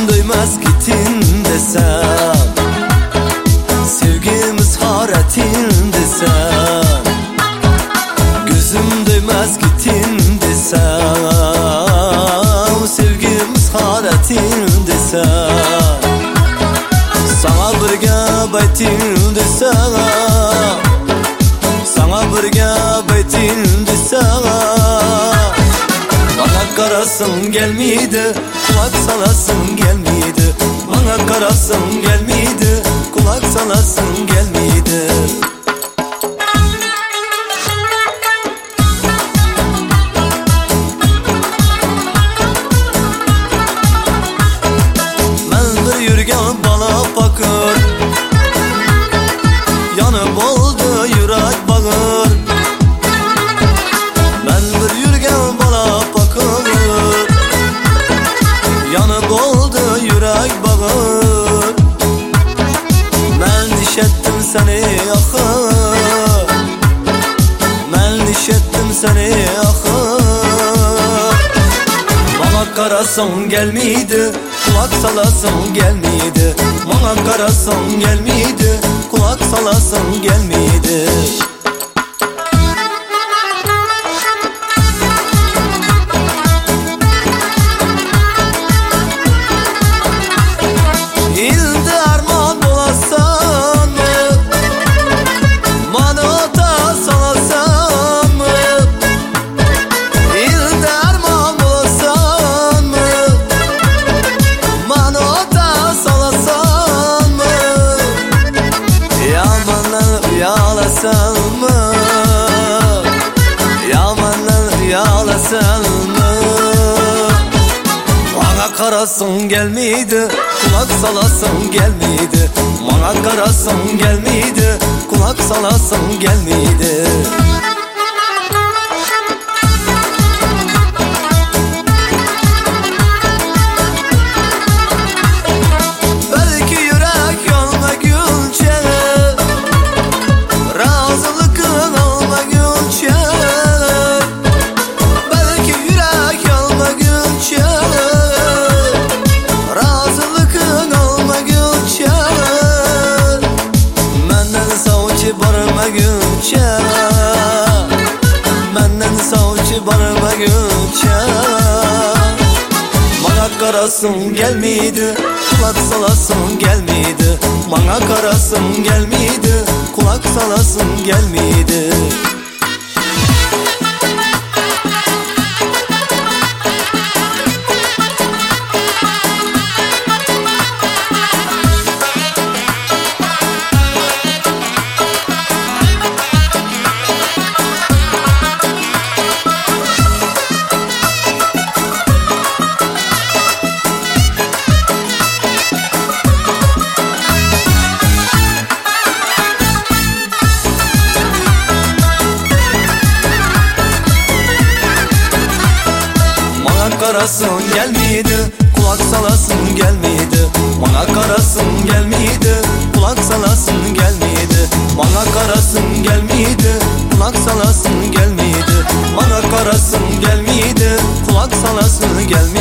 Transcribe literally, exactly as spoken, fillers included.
duymaz gittin desem, sevgimiz haretin desem, gözüm duymaz gittin desem, sevgimiz haretin desem, sana birga baytin desem, sana birga baytin desem, bana karasın gelmeydi, kulak salasın gelmeydi, bana karasın gelmeydi, kulak salasın gelmeydi. Ben bir yürgen bana bakır, yanıp oldu yürek bağır. Ben bir yürgen bana bakır, yanıp oldu yürek bağır. Ben dişettim seni axır, ben dişettim seni axır. Bana karasın gelmeydi, kulak salasın gelmeydi, bana karasın gelmeydi, kulak salasın gelmeydi. İldi arman olasan mı, manota salasan mı? İldi arman olasan mı, manota salasan mı? Yamanlar yalasan mı, yamanlar yalasan mı? Bana karasın gelmeydi, kulak salasın gelmeydi, bana karasın gelmeydi, kulak salasın gelmeydi. Belki yürek yolma gülçe, razılıkın olma gülçe. Belki yürek yolma gülçe, razılıkın olma gülçe. Menden savcı barma gülçe, menden savcı barma gülçe. Bana karasın gelmeydi, kulak salasın gelmeydi, bana karasın gelmeydi, kulak salasın gelmeydi. Karasın gelmeydi, kulak salasın gelmeydi, bana karasın gelmeydi, kulak salasın gelmeydi, bana karasın gelmeydi, kulak salasın gelmeydi, bana karasın gelmeydi, kulak salasın gelmeydi.